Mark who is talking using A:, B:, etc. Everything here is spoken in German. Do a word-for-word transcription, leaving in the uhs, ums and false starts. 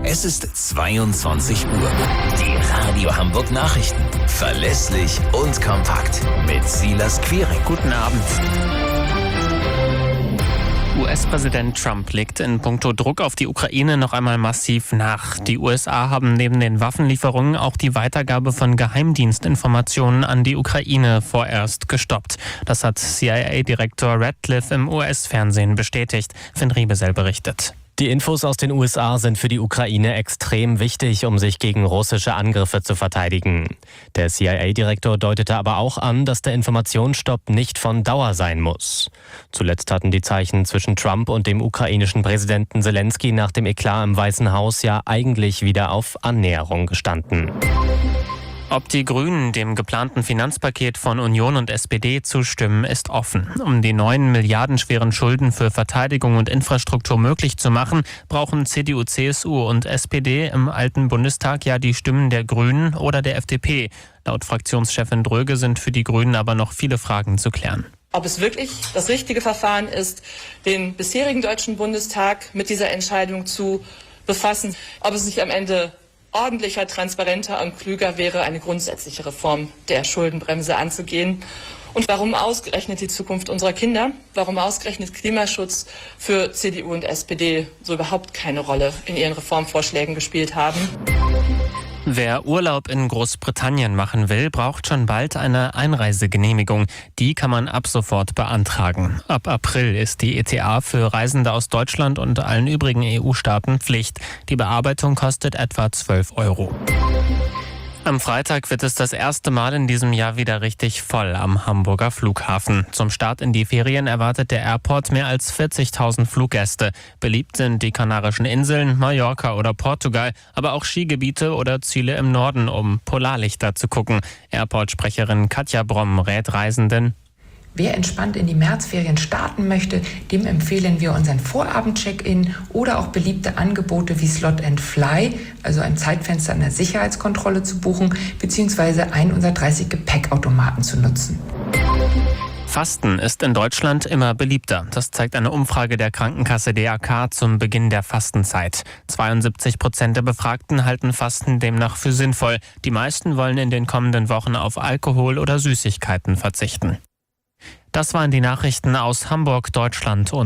A: Es ist zweiundzwanzig Uhr. Die Radio Hamburg Nachrichten. Verlässlich und kompakt. Mit Silas Quiring.
B: Guten Abend. U S-Präsident Trump legt in puncto Druck auf die Ukraine noch einmal massiv nach. Die U S A haben neben den Waffenlieferungen auch die Weitergabe von Geheimdienstinformationen an die Ukraine vorerst gestoppt. Das hat C I A-Direktor Radcliffe im U S-Fernsehen bestätigt. Finn Riebesell berichtet.
C: Die Infos aus den U S A sind für die Ukraine extrem wichtig, um sich gegen russische Angriffe zu verteidigen. Der C I A-Direktor deutete aber auch an, dass der Informationsstopp nicht von Dauer sein muss. Zuletzt hatten die Zeichen zwischen Trump und dem ukrainischen Präsidenten Zelensky nach dem Eklat im Weißen Haus ja eigentlich wieder auf Annäherung gestanden.
B: Ob die Grünen dem geplanten Finanzpaket von Union und S P D zustimmen, ist offen. Um die neun milliardenschweren Schulden für Verteidigung und Infrastruktur möglich zu machen, brauchen C D U, C S U und S P D im alten Bundestag ja die Stimmen der Grünen oder der F D P. Laut Fraktionschefin Dröge sind für die Grünen aber noch viele Fragen zu klären.
D: Ob es wirklich das richtige Verfahren ist, den bisherigen Deutschen Bundestag mit dieser Entscheidung zu befassen, ob es nicht am Ende ordentlicher, transparenter und klüger wäre, eine grundsätzliche Reform der Schuldenbremse anzugehen. Und warum ausgerechnet die Zukunft unserer Kinder, warum ausgerechnet Klimaschutz für C D U und S P D so überhaupt keine Rolle in ihren Reformvorschlägen gespielt haben.
B: Wer Urlaub in Großbritannien machen will, braucht schon bald eine Einreisegenehmigung. Die kann man ab sofort beantragen. Ab April ist die E T A für Reisende aus Deutschland und allen übrigen E U-Staaten Pflicht. Die Bearbeitung kostet etwa zwölf Euro. Am Freitag wird es das erste Mal in diesem Jahr wieder richtig voll am Hamburger Flughafen. Zum Start in die Ferien erwartet der Airport mehr als vierzigtausend Fluggäste. Beliebt sind die Kanarischen Inseln, Mallorca oder Portugal, aber auch Skigebiete oder Ziele im Norden, um Polarlichter zu gucken. Airport-Sprecherin Katja Bromm rät Reisenden:
E: Wer entspannt in die Märzferien starten möchte, dem empfehlen wir unseren Vorabend-Check-in oder auch beliebte Angebote wie Slot and Fly, also ein Zeitfenster an der Sicherheitskontrolle zu buchen, beziehungsweise einen unserer dreißig Gepäckautomaten zu nutzen.
B: Fasten ist in Deutschland immer beliebter. Das zeigt eine Umfrage der Krankenkasse D A K zum Beginn der Fastenzeit. zweiundsiebzig Prozent der Befragten halten Fasten demnach für sinnvoll. Die meisten wollen in den kommenden Wochen auf Alkohol oder Süßigkeiten verzichten. Das waren die Nachrichten aus Hamburg, Deutschland und